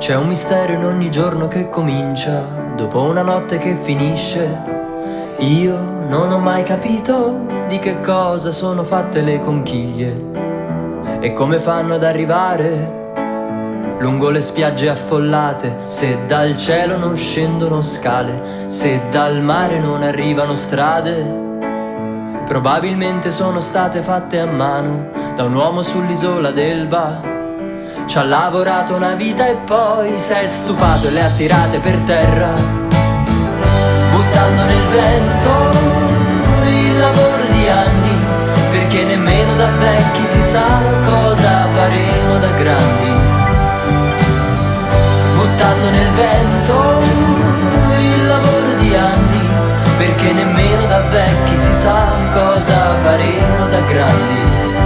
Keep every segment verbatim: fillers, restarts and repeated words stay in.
C'è un mistero in ogni giorno che comincia, dopo una notte che finisce. Io non ho mai capito di che cosa sono fatte le conchiglie e come fanno ad arrivare lungo le spiagge affollate, se dal cielo non scendono scale, se dal mare non arrivano strade. Probabilmente sono state fatte a mano da un uomo sull'isola d'Elba. Ci ha lavorato una vita e poi si è stufato e le ha tirate per terra, buttando nel vento il lavoro di anni, perché nemmeno da vecchi si sa cosa faremo da grandi. Buttando nel vento il lavoro di anni, perché nemmeno da vecchi si sa cosa faremo da grandi.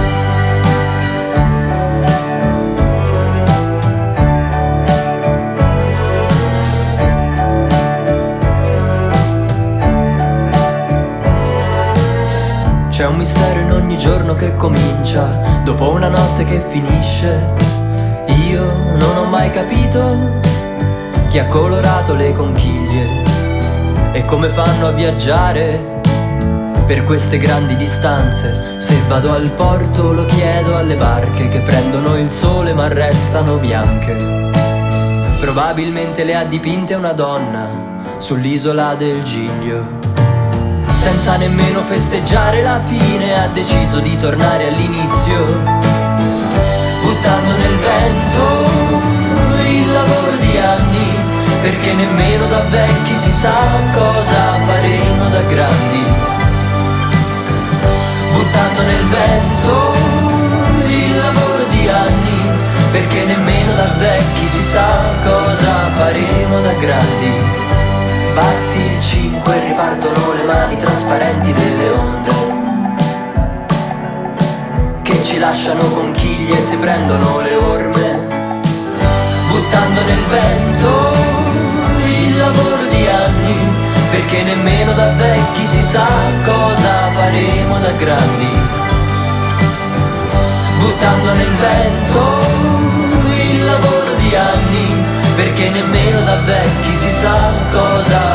C'è un mistero in ogni giorno che comincia, dopo una notte che finisce. Io non ho mai capito chi ha colorato le conchiglie e come fanno a viaggiare per queste grandi distanze. Se vado al porto lo chiedo alle barche che prendono il sole ma restano bianche. Probabilmente le ha dipinte una donna sull'isola del Giglio. Senza nemmeno festeggiare la fine ha deciso di tornare all'inizio, buttando nel vento il lavoro di anni, perché nemmeno da vecchi si sa cosa faremo da grandi. Buttando nel vento il lavoro di anni, perché nemmeno da vecchi si sa cosa faremo da grandi. Batti il cinque e ripartono le mani trasparenti delle onde che ci lasciano conchiglie e si prendono le orme. Buttando nel vento il lavoro di anni, perché nemmeno da vecchi si sa cosa faremo da grandi. Buttando nel vento il lavoro di anni, perché nemmeno da vecchi si sa cosa